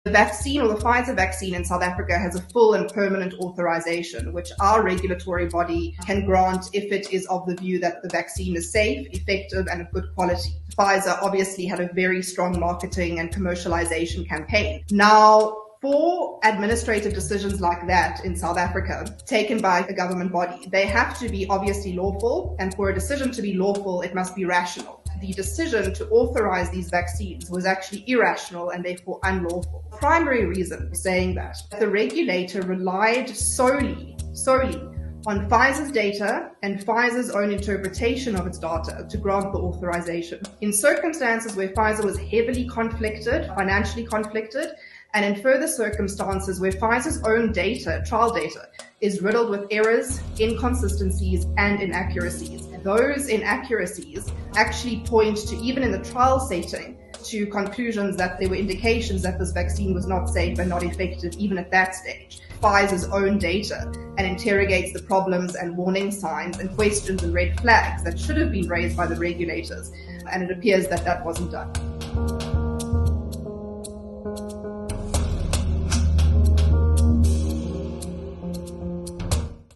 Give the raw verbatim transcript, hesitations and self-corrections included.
The vaccine, or the Pfizer vaccine in South Africa, has a full and permanent authorization, which our regulatory body can grant if it is of the view that the vaccine is safe, effective, and of good quality. Pfizer obviously had a very strong marketing and commercialization campaign. Now, for administrative decisions like that in South Africa, taken by a government body, they have to be obviously lawful, and for a decision to be lawful, it must be rational. The decision to authorize these vaccines was actually irrational and therefore unlawful. The primary reason for saying that, the regulator relied solely, solely on Pfizer's data and Pfizer's own interpretation of its data to grant the authorization. In circumstances where Pfizer was heavily conflicted, financially conflicted, and in further circumstances where Pfizer's own data, trial data, is riddled with errors, inconsistencies, and inaccuracies. Those inaccuracies actually point to, even in the trial setting, to conclusions that there were indications that this vaccine was not safe and not effective even at that stage. Pfizer's own data and interrogates the problems and warning signs and questions and red flags that should have been raised by the regulators, and it appears that that wasn't done.